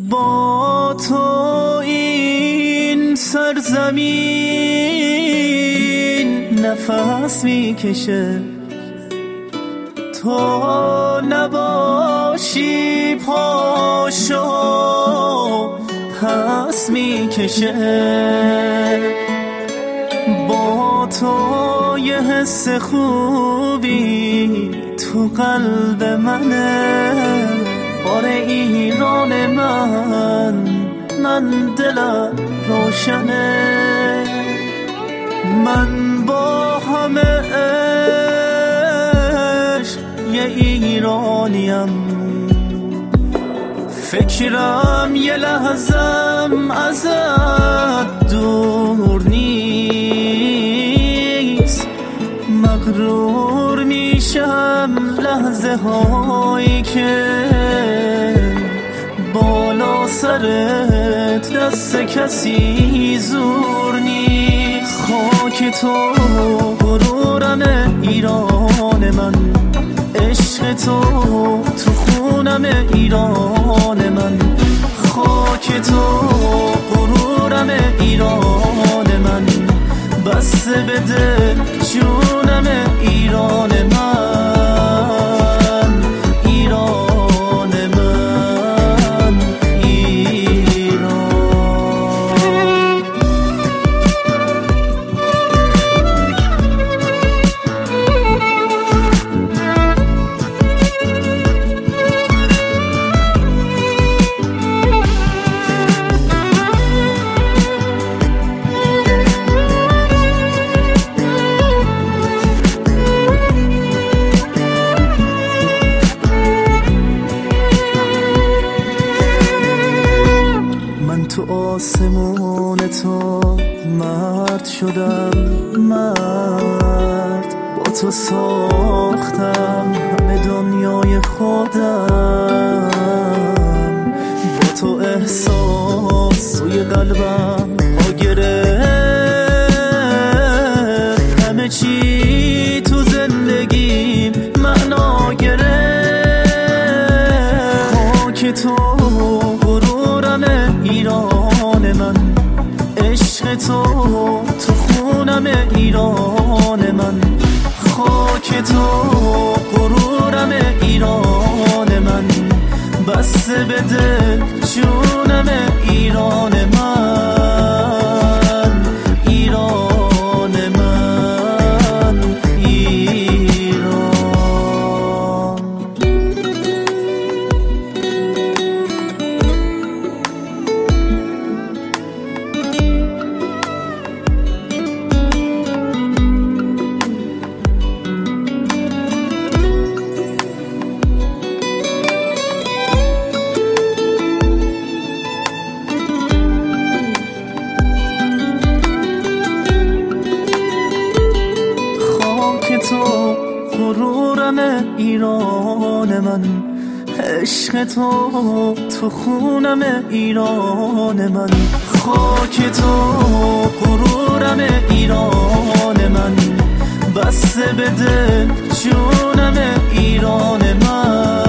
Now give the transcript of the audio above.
با تو این سرزمین نفس میکشه، تو نباشی پاشو پس میکشه. با تو یه حس خوبی تو قلب منه، آره ایران من دلم روشنه. من با همه عشق یه ایرانیم، فکرم یه لحظم ازت دور نیست. مغرور میشم لحظه هایی که بالا سرت دست کسی زور نیست. خاک تو غرورم ایران من، عشق تو تو خونم ایران من. خاک تو غرورم ایران من، بسته به دل جونم ایران من، ایران من، ایران. تو آسمون تو مرد شدم، مرد با تو ساختم همه دنیای خودم. با تو احساس توی قلبم ها گرفت، همه چی تو زندگیم معنا گرفت. خاک تو ایران من، عشق تو تو خونم ایران من. خاک تو غرورم ایران من، بسته به دل جونم ایران من، ایران من، ایران. تو غرورم ایران من، عشق تو تو خونم ایران من. خاک تو غرورم ایران من، بسته به دل جونم ایران من.